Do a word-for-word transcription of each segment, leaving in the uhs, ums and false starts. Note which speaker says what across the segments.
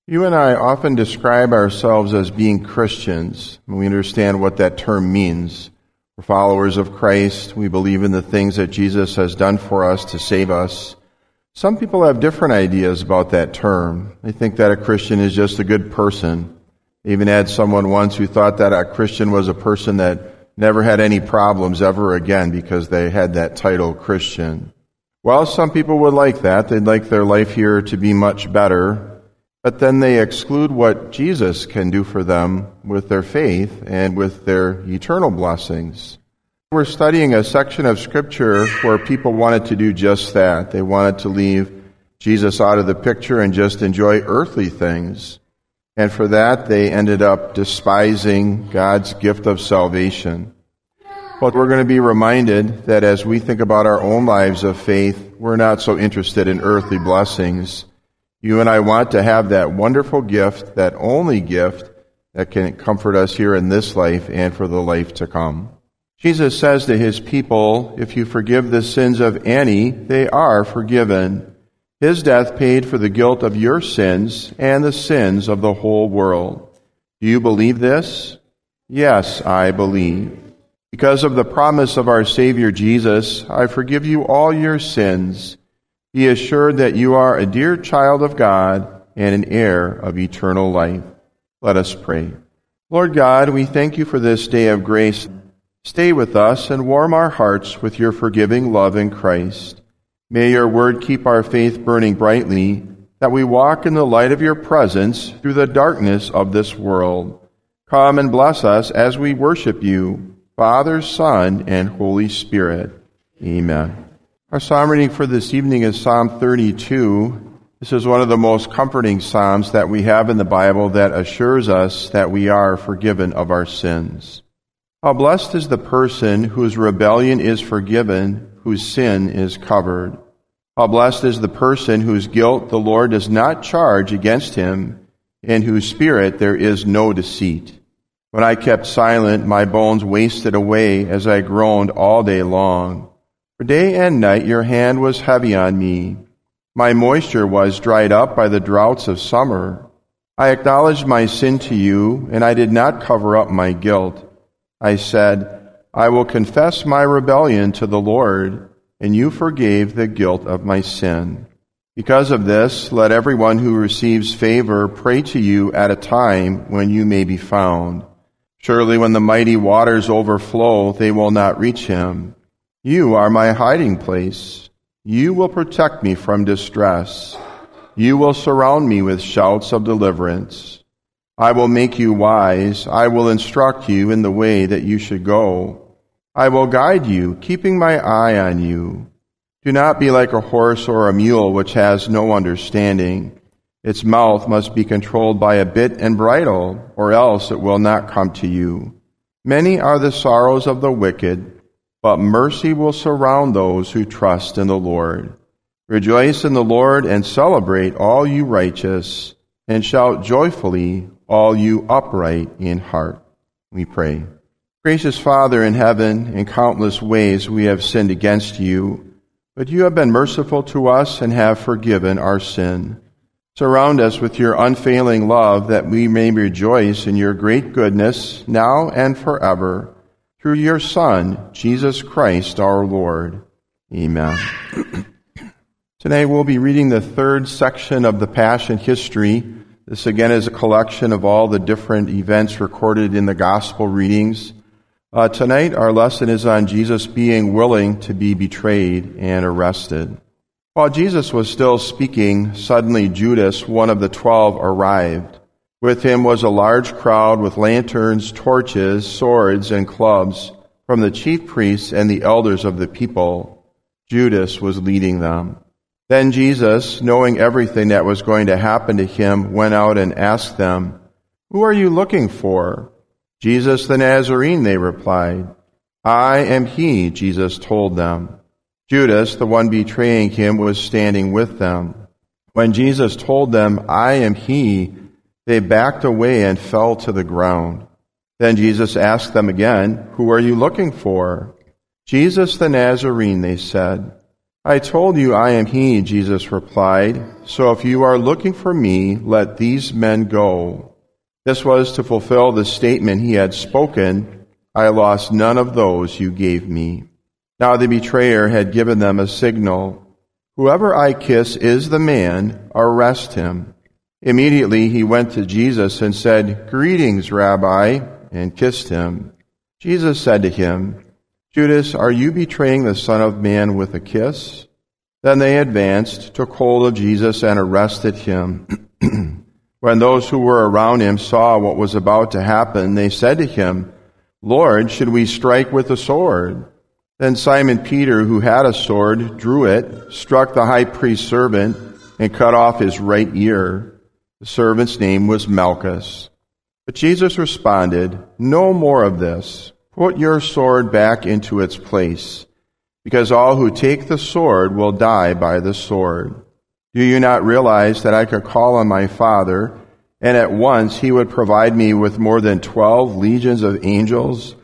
Speaker 1: You and I often describe ourselves as being Christians. We understand what that term means. We're followers of Christ. We believe in the things that Jesus has done for us to save us. Some people have different ideas about that term. They think that a Christian is just a good person. They even had someone once who thought that a Christian was a person that never had any problems ever again because they had that title Christian. Well, some people would like that. They'd like their life here to be much better. But then they exclude what Jesus can do for them with their faith and with their eternal blessings. We're studying a section of Scripture where people wanted to do just that. They wanted to leave Jesus out of the picture and just enjoy earthly things. And for that, they ended up despising God's gift of salvation. But we're going to be reminded that as we think about our own lives of faith, we're not so interested in earthly blessings. You and I want to have that wonderful gift, that only gift that can comfort us here in this life and for the life to come. Jesus says to his people, if you forgive the sins of any, they are forgiven. His death paid for the guilt of your sins and the sins of the whole world. Do you believe this? Yes, I believe. Because of the promise of our Savior Jesus, I forgive you all your sins. Be assured that you are a dear child of God and an heir of eternal life. Let us pray. Lord God, we thank you for this day of grace. Stay with us and warm our hearts with your forgiving love in Christ. May your word keep our faith burning brightly, that we walk in the light of your presence through the darkness of this world. Come and bless us as we worship you, Father, Son, and Holy Spirit. Amen. Our psalm reading for this evening is Psalm thirty-two. This is one of the most comforting psalms that we have in the Bible that assures us that we are forgiven of our sins. How blessed is the person whose rebellion is forgiven, whose sin is covered. How blessed is the person whose guilt the Lord does not charge against him, in whose spirit there is no deceit. When I kept silent, my bones wasted away as I groaned all day long. For day and night your hand was heavy on me. My moisture was dried up by the droughts of summer. I acknowledged my sin to you, and I did not cover up my guilt. I said, I will confess my rebellion to the Lord, and you forgave the guilt of my sin. Because of this, let everyone who receives favor pray to you at a time when you may be found. Surely when the mighty waters overflow, they will not reach him. You are my hiding place. You will protect me from distress. You will surround me with shouts of deliverance. I will make you wise. I will instruct you in the way that you should go. I will guide you, keeping my eye on you. Do not be like a horse or a mule which has no understanding. Its mouth must be controlled by a bit and bridle, or else it will not come to you. Many are the sorrows of the wicked, but mercy will surround those who trust in the Lord. Rejoice in the Lord and celebrate, all you righteous, and shout joyfully, all you upright in heart. We pray. Gracious Father in heaven, in countless ways we have sinned against you, but you have been merciful to us and have forgiven our sin. Surround us with your unfailing love, that we may rejoice in your great goodness now and forever. Through your Son, Jesus Christ our Lord. Amen. Today we'll be reading the third section of the Passion history. This again is a collection of all the different events recorded in the Gospel readings. Uh, tonight our lesson is on Jesus being willing to be betrayed and arrested. While Jesus was still speaking, suddenly Judas, one of the twelve, arrived. With him was a large crowd with lanterns, torches, swords, and clubs from the chief priests and the elders of the people. Judas was leading them. Then Jesus, knowing everything that was going to happen to him, went out and asked them, Who are you looking for? Jesus the Nazarene, they replied. I am he, Jesus told them. Judas, the one betraying him, was standing with them. When Jesus told them, I am he, they backed away and fell to the ground. Then Jesus asked them again, Who are you looking for? Jesus the Nazarene, they said. I told you I am he, Jesus replied. So if you are looking for me, let these men go. This was to fulfill the statement he had spoken, I lost none of those you gave me. Now the betrayer had given them a signal. Whoever I kiss is the man, arrest him. Immediately he went to Jesus and said, Greetings, Rabbi, and kissed him. Jesus said to him, Judas, are you betraying the Son of Man with a kiss? Then they advanced, took hold of Jesus, and arrested him. When those who were around him saw what was about to happen, they said to him, Lord, should we strike with the sword? Then Simon Peter, who had a sword, drew it, struck the high priest's servant, and cut off his right ear. The servant's name was Malchus. But Jesus responded, No more of this. Put your sword back into its place, because all who take the sword will die by the sword. Do you not realize that I could call on my Father, and at once he would provide me with more than twelve legions of angels?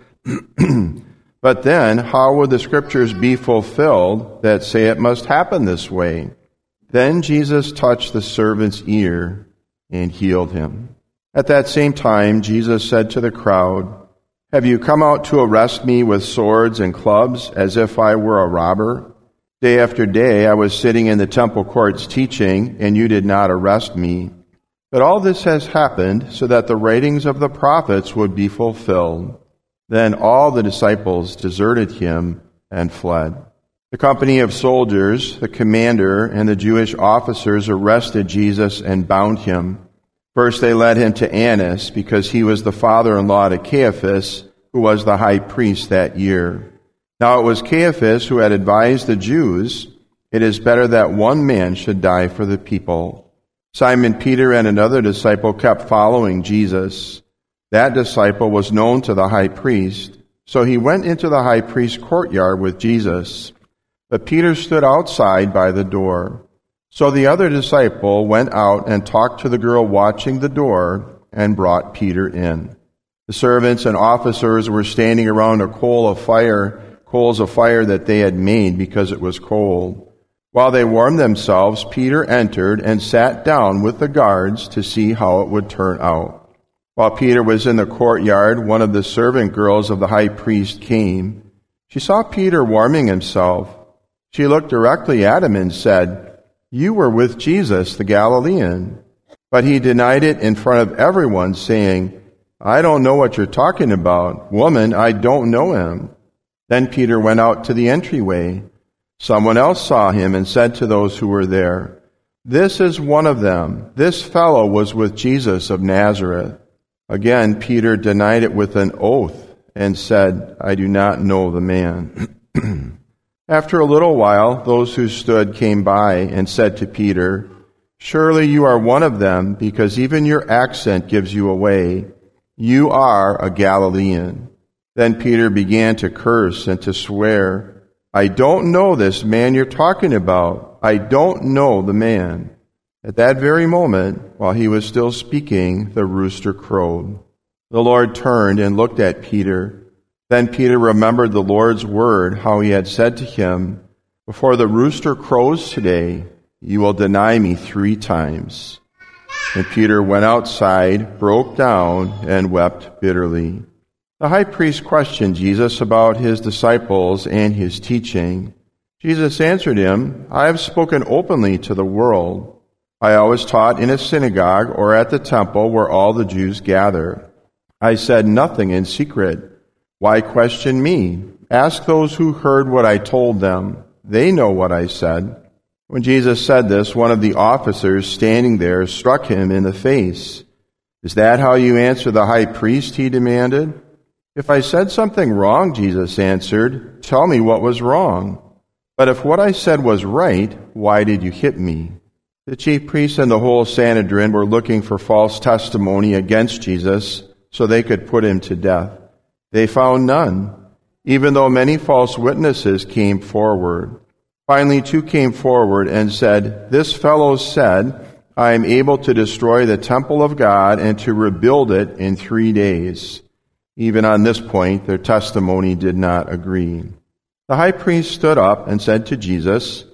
Speaker 1: But then, how would the scriptures be fulfilled that say it must happen this way? Then Jesus touched the servant's ear and healed him. At that same time, Jesus said to the crowd, Have you come out to arrest me with swords and clubs, as if I were a robber? Day after day I was sitting in the temple courts teaching, and you did not arrest me. But all this has happened so that the writings of the prophets would be fulfilled. Then all the disciples deserted him and fled. The company of soldiers, the commander, and the Jewish officers arrested Jesus and bound him. First they led him to Annas, because he was the father-in-law to Caiaphas, who was the high priest that year. Now it was Caiaphas who had advised the Jews, It is better that one man should die for the people. Simon Peter and another disciple kept following Jesus. That disciple was known to the high priest, so he went into the high priest's courtyard with Jesus. But Peter stood outside by the door. So the other disciple went out and talked to the girl watching the door and brought Peter in. The servants and officers were standing around a coal of fire, coals of fire that they had made because it was cold. While they warmed themselves, Peter entered and sat down with the guards to see how it would turn out. While Peter was in the courtyard, one of the servant girls of the high priest came. She saw Peter warming himself. She looked directly at him and said, You were with Jesus, the Galilean. But he denied it in front of everyone, saying, I don't know what you're talking about. Woman, I don't know him. Then Peter went out to the entryway. Someone else saw him and said to those who were there, This is one of them. This fellow was with Jesus of Nazareth. Again, Peter denied it with an oath and said, I do not know the man. After a little while, those who stood came by and said to Peter, Surely you are one of them, because even your accent gives you away. You are a Galilean. Then Peter began to curse and to swear, I don't know this man you're talking about. I don't know the man. At that very moment, while he was still speaking, the rooster crowed. The Lord turned and looked at Peter. Then Peter remembered the Lord's word, how he had said to him, Before the rooster crows today, you will deny me three times. And Peter went outside, broke down, and wept bitterly. The high priest questioned Jesus about his disciples and his teaching. Jesus answered him, I have spoken openly to the world. I always taught in a synagogue or at the temple where all the Jews gather. I said nothing in secret. Why question me? Ask those who heard what I told them. They know what I said. When Jesus said this, one of the officers standing there struck him in the face. Is that how you answer the high priest? He demanded. If I said something wrong, Jesus answered, tell me what was wrong. But if what I said was right, why did you hit me? The chief priests and the whole Sanhedrin were looking for false testimony against Jesus so they could put him to death. They found none, even though many false witnesses came forward. Finally, two came forward and said, This fellow said, I am able to destroy the temple of God and to rebuild it in three days. Even on this point, their testimony did not agree. The high priest stood up and said to Jesus,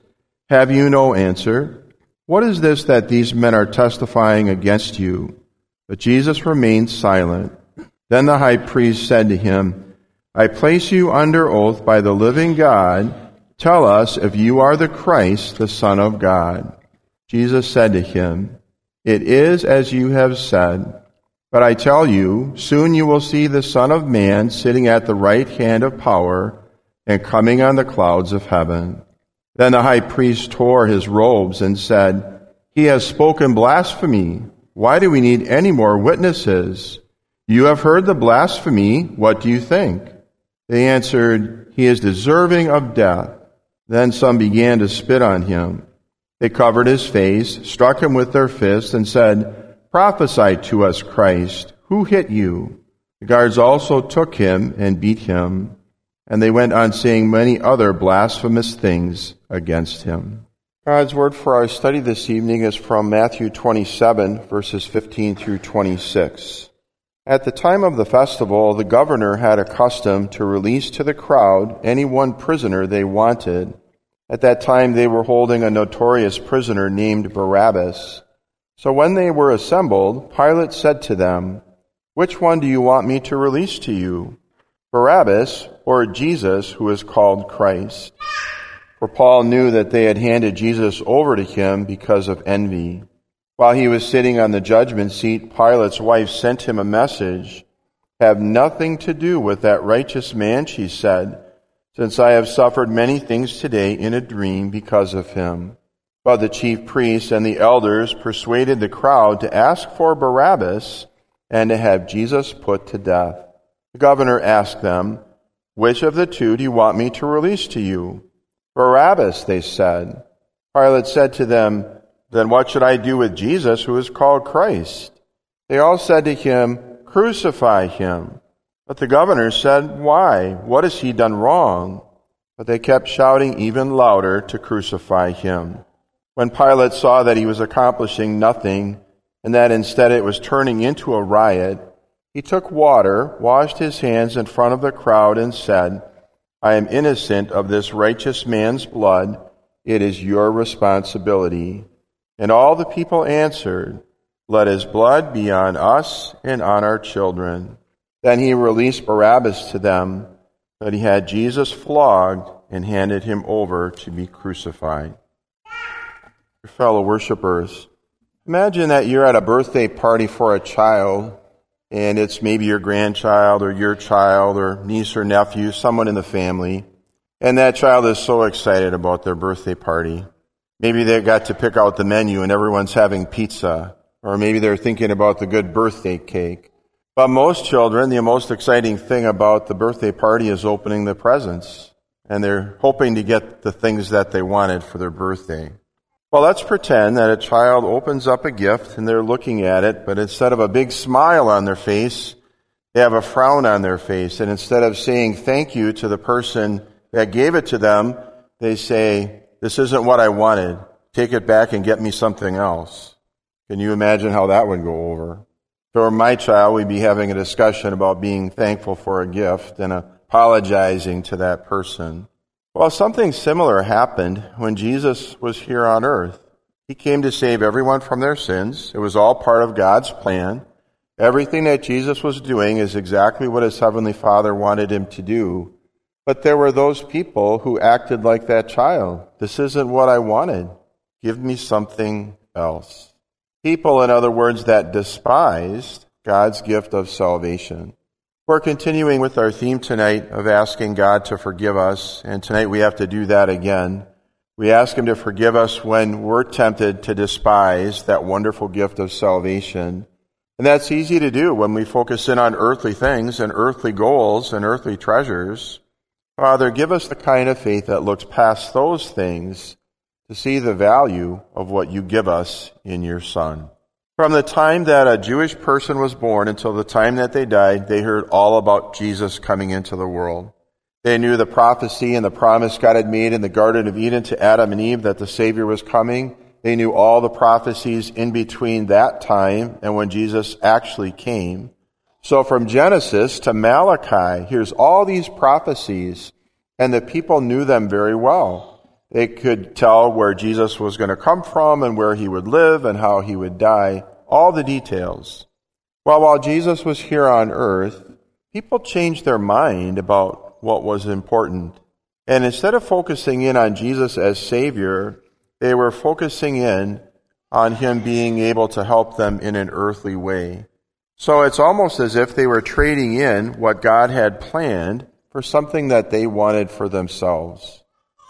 Speaker 1: Have you no answer? What is this that these men are testifying against you? But Jesus remained silent. Then the high priest said to him, I place you under oath by the living God. Tell us if you are the Christ, the Son of God. Jesus said to him, It is as you have said. But I tell you, soon you will see the Son of Man sitting at the right hand of power and coming on the clouds of heaven. Then the high priest tore his robes and said, He has spoken blasphemy. Why do we need any more witnesses? You have heard the blasphemy. What do you think? They answered, He is deserving of death. Then some began to spit on him. They covered his face, struck him with their fists, and said, Prophesy to us, Christ. Who hit you? The guards also took him and beat him, and they went on saying many other blasphemous things against him. God's word for our study this evening is from Matthew twenty-seven, verses fifteen through twenty-six. At the time of the festival, the governor had a custom to release to the crowd any one prisoner they wanted. At that time, they were holding a notorious prisoner named Barabbas. So when they were assembled, Pilate said to them, Which one do you want me to release to you, Barabbas or Jesus, who is called Christ? For Paul knew that they had handed Jesus over to him because of envy. While he was sitting on the judgment seat, Pilate's wife sent him a message. Have nothing to do with that righteous man, she said, since I have suffered many things today in a dream because of him. But the chief priests and the elders persuaded the crowd to ask for Barabbas and to have Jesus put to death. The governor asked them, Which of the two do you want me to release to you? Barabbas, they said. Pilate said to them, Then what should I do with Jesus, who is called Christ? They all said to him, Crucify him. But the governor said, Why? What has he done wrong? But they kept shouting even louder to crucify him. When Pilate saw that he was accomplishing nothing, and that instead it was turning into a riot, he took water, washed his hands in front of the crowd, and said, I am innocent of this righteous man's blood. It is your responsibility. And all the people answered, Let his blood be on us and on our children. Then he released Barabbas to them, but he had Jesus flogged and handed him over to be crucified. Your fellow worshipers, imagine that you're at a birthday party for a child, and it's maybe your grandchild or your child or niece or nephew, someone in the family, and that child is so excited about their birthday party. Maybe they got to pick out the menu and everyone's having pizza, or maybe they're thinking about the good birthday cake. But most children, the most exciting thing about the birthday party is opening the presents, and they're hoping to get the things that they wanted for their birthday. Well, let's pretend that a child opens up a gift and they're looking at it, but instead of a big smile on their face, they have a frown on their face. And instead of saying thank you to the person that gave it to them, they say, This isn't what I wanted. Take it back and get me something else. Can you imagine how that would go over? For my child, we'd be having a discussion about being thankful for a gift and apologizing to that person. Well, something similar happened when Jesus was here on earth. He came to save everyone from their sins. It was all part of God's plan. Everything that Jesus was doing is exactly what his heavenly Father wanted him to do. But there were those people who acted like that child. This isn't what I wanted. Give me something else. People, in other words, that despised God's gift of salvation. We're continuing with our theme tonight of asking God to forgive us, and tonight we have to do that again. We ask him to forgive us when we're tempted to despise that wonderful gift of salvation. And that's easy to do when we focus in on earthly things and earthly goals and earthly treasures. Father, give us the kind of faith that looks past those things to see the value of what you give us in your Son. From the time that a Jewish person was born until the time that they died, they heard all about Jesus coming into the world. They knew the prophecy and the promise God had made in the Garden of Eden to Adam and Eve that the Savior was coming. They knew all the prophecies in between that time and when Jesus actually came. So from Genesis to Malachi, here's all these prophecies, and the people knew them very well. They could tell where Jesus was going to come from and where he would live and how he would die, all the details. Well, while Jesus was here on earth, people changed their mind about what was important. And instead of focusing in on Jesus as Savior, they were focusing in on him being able to help them in an earthly way. So it's almost as if they were trading in what God had planned for something that they wanted for themselves.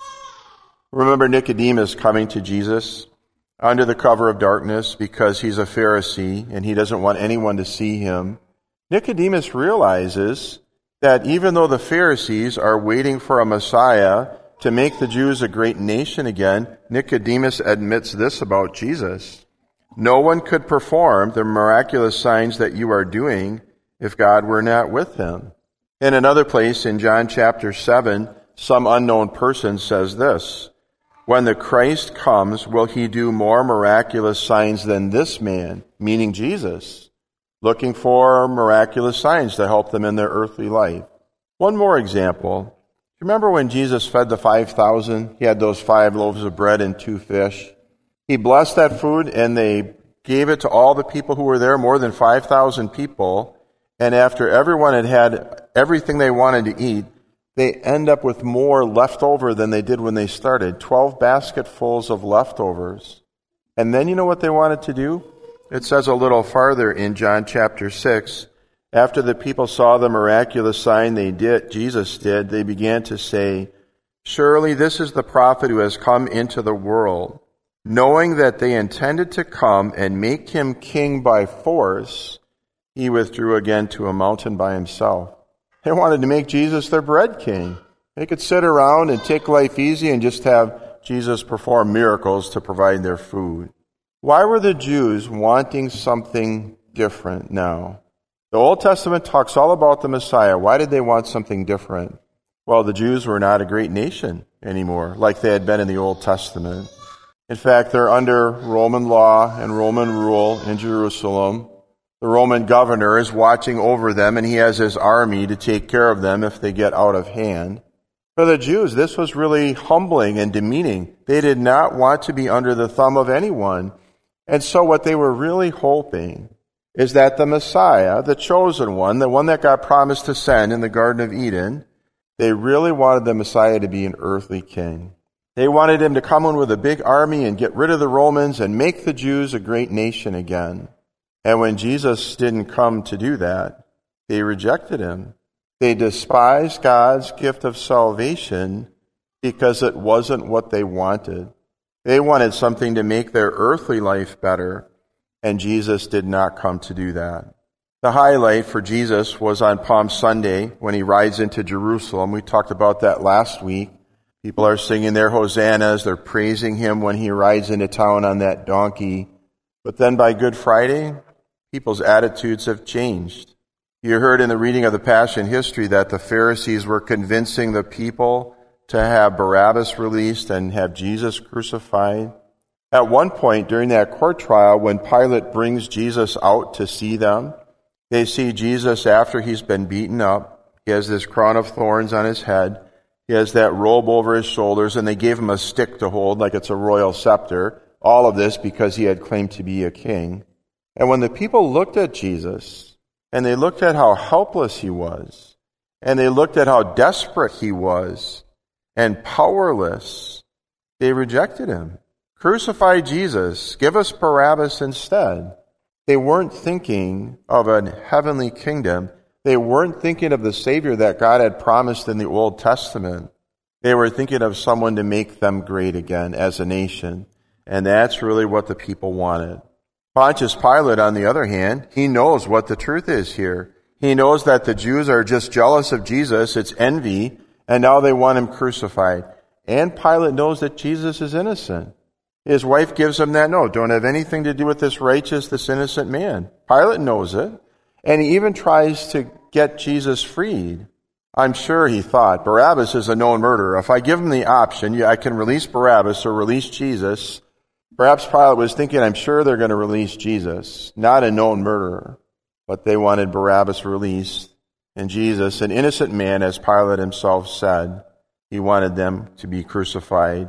Speaker 1: Remember Nicodemus coming to Jesus under the cover of darkness because he's a Pharisee and he doesn't want anyone to see him. Nicodemus realizes that even though the Pharisees are waiting for a Messiah to make the Jews a great nation again, Nicodemus admits this about Jesus. No one could perform the miraculous signs that you are doing if God were not with him. In another place in John chapter seven, some unknown person says this, when the Christ comes, will he do more miraculous signs than this man, meaning Jesus, looking for miraculous signs to help them in their earthly life. One more example. Remember when Jesus fed the five thousand? He had those five loaves of bread and two fish. He blessed that food and they gave it to all the people who were there, more than five thousand people. And after everyone had had everything they wanted to eat, they end up with more left over than they did when they started. Twelve basketfuls of leftovers. And then you know what they wanted to do? It says a little farther in John chapter six, after the people saw the miraculous sign they did, Jesus did, they began to say, surely this is the prophet who has come into the world. Knowing that they intended to come and make him king by force, he withdrew again to a mountain by himself. They wanted to make Jesus their bread king. They could sit around and take life easy and just have Jesus perform miracles to provide their food. Why were the Jews wanting something different now? The Old Testament talks all about the Messiah. Why did they want something different? Well, the Jews were not a great nation anymore, like they had been in the Old Testament. In fact, they're under Roman law and Roman rule in Jerusalem. The Roman governor is watching over them, and he has his army to take care of them if they get out of hand. For the Jews, this was really humbling and demeaning. They did not want to be under the thumb of anyone. And so what they were really hoping is that the Messiah, the chosen one, the one that God promised to send in the Garden of Eden, they really wanted the Messiah to be an earthly king. They wanted him to come in with a big army and get rid of the Romans and make the Jews a great nation again. And when Jesus didn't come to do that, they rejected him. They despised God's gift of salvation because it wasn't what they wanted. They wanted something to make their earthly life better, and Jesus did not come to do that. The highlight for Jesus was on Palm Sunday when he rides into Jerusalem. We talked about that last week. People are singing their hosannas. They're praising him when he rides into town on that donkey. But then by Good Friday, people's attitudes have changed. You heard in the reading of the Passion history that the Pharisees were convincing the people to have Barabbas released and have Jesus crucified. At one point during that court trial, when Pilate brings Jesus out to see them, they see Jesus after he's been beaten up. He has this crown of thorns on his head. He has that robe over his shoulders, and they gave him a stick to hold like it's a royal scepter. All of this because he had claimed to be a king. And when the people looked at Jesus, and they looked at how helpless he was, and they looked at how desperate he was, and powerless, they rejected him. Crucify Jesus. Give us Barabbas instead. They weren't thinking of a heavenly kingdom. They weren't thinking of the Savior that God had promised in the Old Testament. They were thinking of someone to make them great again as a nation. And that's really what the people wanted. Pontius Pilate, on the other hand, he knows what the truth is here. He knows that the Jews are just jealous of Jesus. It's envy. And now they want him crucified. And Pilate knows that Jesus is innocent. His wife gives him that note. Don't have anything to do with this righteous, this innocent man. Pilate knows it. And he even tries to get Jesus freed. I'm sure he thought, Barabbas is a known murderer. If I give him the option, yeah, I can release Barabbas or release Jesus. Perhaps Pilate was thinking, I'm sure they're going to release Jesus, not a known murderer. But they wanted Barabbas released. And Jesus, an innocent man, as Pilate himself said, he wanted them to be crucified.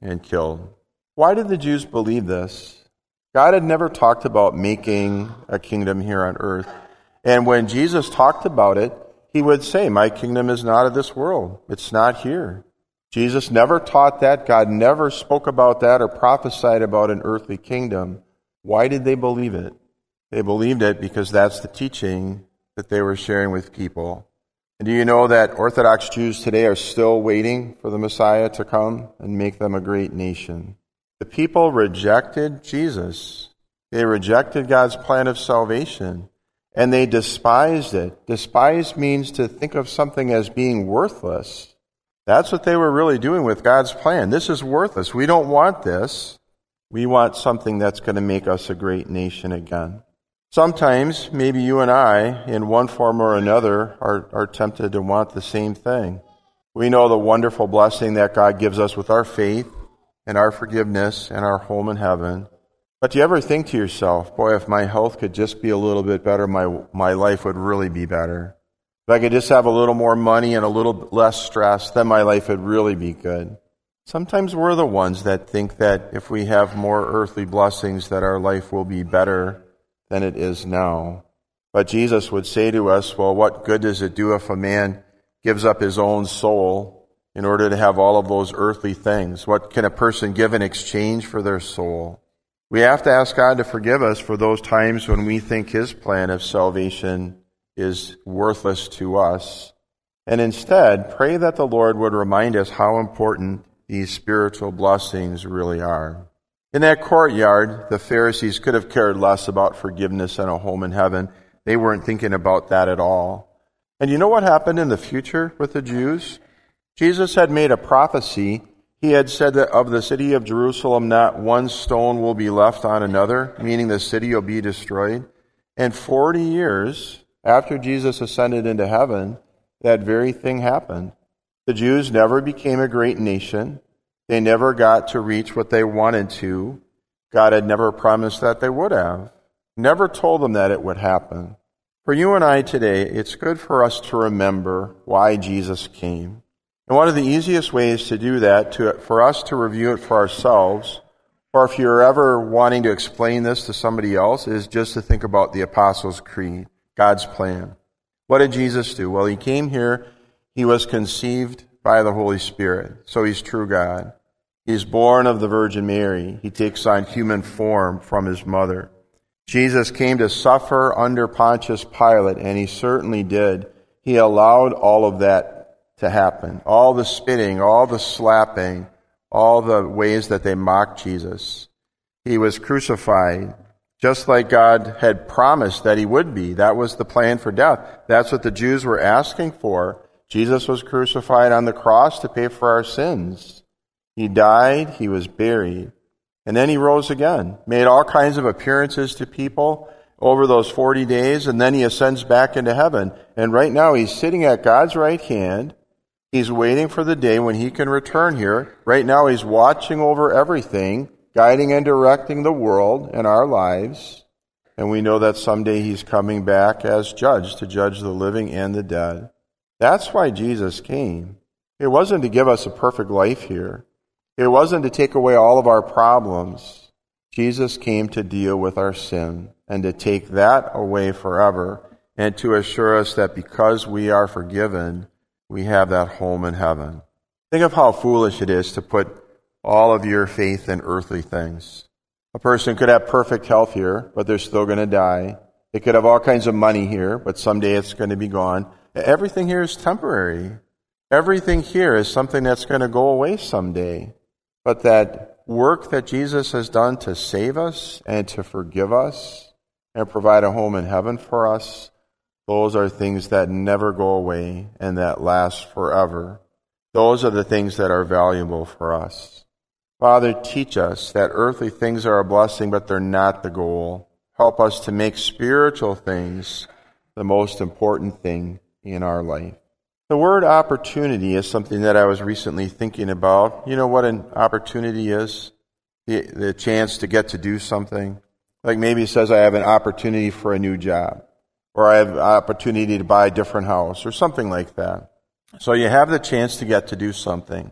Speaker 1: and killed. Why did the Jews believe this? God had never talked about making a kingdom here on earth. And when Jesus talked about it, he would say, my kingdom is not of this world. It's not here. Jesus never taught that. God never spoke about that or prophesied about an earthly kingdom. Why did they believe it? They believed it because that's the teaching that they were sharing with people. And do you know that Orthodox Jews today are still waiting for the Messiah to come and make them a great nation? The people rejected Jesus. They rejected God's plan of salvation, and they despised it. Despise means to think of something as being worthless. That's what they were really doing with God's plan. This is worthless. We don't want this. We want something that's going to make us a great nation again. Sometimes, maybe you and I, in one form or another, are, are tempted to want the same thing. We know the wonderful blessing that God gives us with our faith and our forgiveness and our home in heaven. But do you ever think to yourself, boy, if my health could just be a little bit better, my, my life would really be better. If I could just have a little more money and a little less stress, then my life would really be good. Sometimes we're the ones that think that if we have more earthly blessings, that our life will be better than it is now. But Jesus would say to us, well, what good does it do if a man gives up his own soul in order to have all of those earthly things? What can a person give in exchange for their soul? We have to ask God to forgive us for those times when we think his plan of salvation is worthless to us. And instead, pray that the Lord would remind us how important these spiritual blessings really are. In that courtyard, the Pharisees could have cared less about forgiveness and a home in heaven. They weren't thinking about that at all. And you know what happened in the future with the Jews? Jesus had made a prophecy. He had said that of the city of Jerusalem, not one stone will be left on another, meaning the city will be destroyed. And forty years after Jesus ascended into heaven, that very thing happened. The Jews never became a great nation. They never got to reach what they wanted to. God had never promised that they would have. Never told them that it would happen. For you and I today, it's good for us to remember why Jesus came. And one of the easiest ways to do that, to, for us to review it for ourselves, or if you're ever wanting to explain this to somebody else, is just to think about the Apostles' Creed, God's plan. What did Jesus do? Well, he came here. He was conceived by the Holy Spirit. So he's true God. He's born of the Virgin Mary. He takes on human form from his mother. Jesus came to suffer under Pontius Pilate, and he certainly did. He allowed all of that to happen. All the spitting, all the slapping, all the ways that they mocked Jesus. He was crucified, just like God had promised that he would be. That was the plan for death. That's what the Jews were asking for. Jesus was crucified on the cross to pay for our sins. He died, he was buried, and then he rose again, made all kinds of appearances to people over those forty days, and then he ascends back into heaven. And right now he's sitting at God's right hand. He's waiting for the day when he can return here. Right now he's watching over everything, guiding and directing the world and our lives. And we know that someday he's coming back as judge to judge the living and the dead. That's why Jesus came. It wasn't to give us a perfect life here. It wasn't to take away all of our problems. Jesus came to deal with our sin and to take that away forever and to assure us that because we are forgiven, we have that home in heaven. Think of how foolish it is to put all of your faith in earthly things. A person could have perfect health here, but they're still going to die. They could have all kinds of money here, but someday it's going to be gone. Everything here is temporary. Everything here is something that's going to go away someday. But that work that Jesus has done to save us and to forgive us and provide a home in heaven for us, those are things that never go away and that last forever. Those are the things that are valuable for us. Father, teach us that earthly things are a blessing, but they're not the goal. Help us to make spiritual things the most important thing in our life. The word opportunity is something that I was recently thinking about. You know what an opportunity is? The, the chance to get to do something. Like maybe it says I have an opportunity for a new job, or I have an opportunity to buy a different house, or something like that. So you have the chance to get to do something.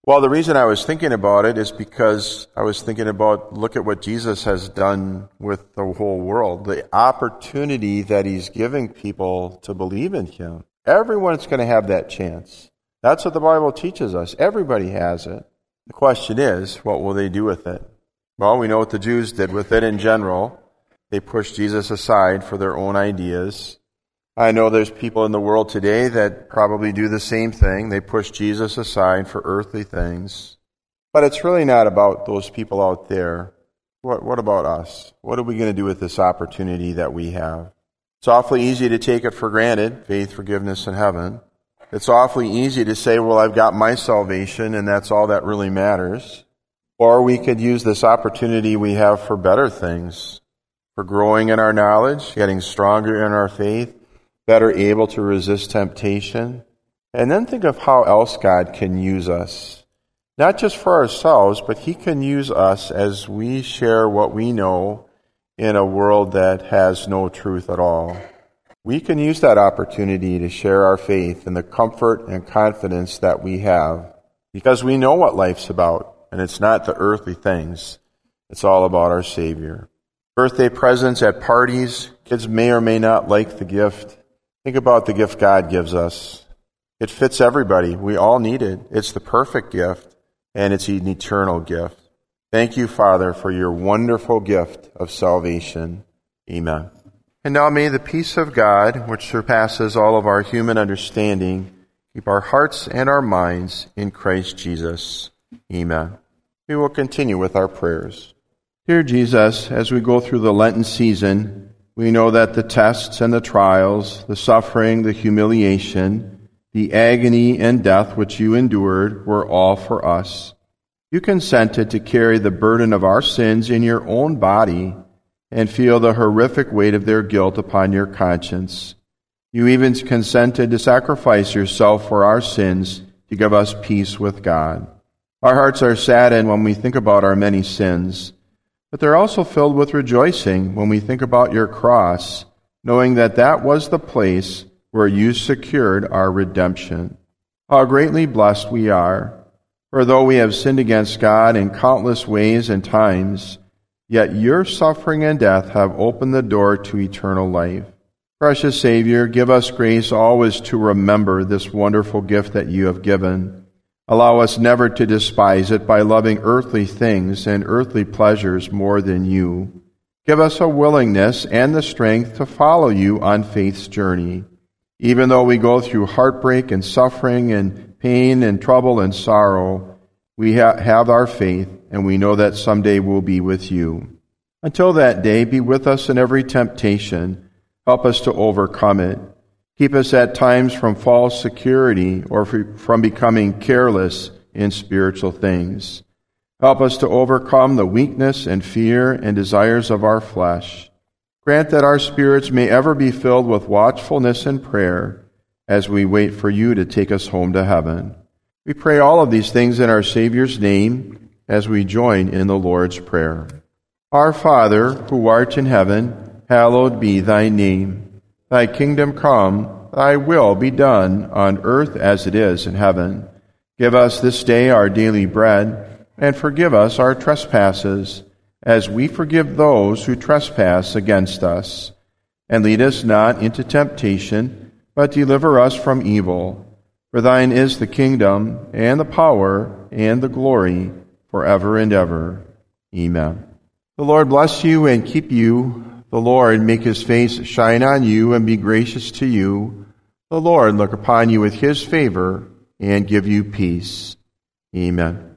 Speaker 1: Well, the reason I was thinking about it is because I was thinking about, look at what Jesus has done with the whole world, the opportunity that he's giving people to believe in him. Everyone's going to have that chance. That's what the Bible teaches us. Everybody has it. The question is, what will they do with it? Well, we know what the Jews did with it in general. They pushed Jesus aside for their own ideas. I know there's people in the world today that probably do the same thing. They push Jesus aside for earthly things. But it's really not about those people out there. What, what about us? What are we going to do with this opportunity that we have? It's awfully easy to take it for granted, faith, forgiveness, and heaven. It's awfully easy to say, well, I've got my salvation, and that's all that really matters. Or we could use this opportunity we have for better things, for growing in our knowledge, getting stronger in our faith, better able to resist temptation. And then think of how else God can use us. Not just for ourselves, but he can use us as we share what we know in a world that has no truth at all. We can use that opportunity to share our faith and the comfort and confidence that we have because we know what life's about, and it's not the earthly things. It's all about our Savior. Birthday presents at parties, kids may or may not like the gift. Think about the gift God gives us. It fits everybody. We all need it. It's the perfect gift, and it's an eternal gift. Thank you, Father, for your wonderful gift of salvation. Amen. And now may the peace of God, which surpasses all of our human understanding, keep our hearts and our minds in Christ Jesus. Amen. We will continue with our prayers. Dear Jesus, as we go through the Lenten season, we know that the tests and the trials, the suffering, the humiliation, the agony and death which you endured were all for us. You consented to carry the burden of our sins in your own body and feel the horrific weight of their guilt upon your conscience. You even consented to sacrifice yourself for our sins to give us peace with God. Our hearts are saddened when we think about our many sins, but they're also filled with rejoicing when we think about your cross, knowing that that was the place where you secured our redemption. How greatly blessed we are, for though we have sinned against God in countless ways and times, yet your suffering and death have opened the door to eternal life. Precious Savior, give us grace always to remember this wonderful gift that you have given. Allow us never to despise it by loving earthly things and earthly pleasures more than you. Give us a willingness and the strength to follow you on faith's journey. Even though we go through heartbreak and suffering and pain and trouble and sorrow, we ha- have our faith and we know that someday we'll be with you. Until that day, be with us in every temptation. Help us to overcome it. Keep us at times from false security or from becoming careless in spiritual things. Help us to overcome the weakness and fear and desires of our flesh. Grant that our spirits may ever be filled with watchfulness and prayer as we wait for you to take us home to heaven. We pray all of these things in our Savior's name as we join in the Lord's Prayer. Our Father, who art in heaven, hallowed be thy name. Thy kingdom come, thy will be done on earth as it is in heaven. Give us this day our daily bread, and forgive us our trespasses, as we forgive those who trespass against us. And lead us not into temptation, but deliver us from evil. For thine is the kingdom, and the power, and the glory, forever and ever. Amen. The Lord bless you and keep you. The Lord make his face shine on you and be gracious to you. The Lord look upon you with his favor and give you peace. Amen.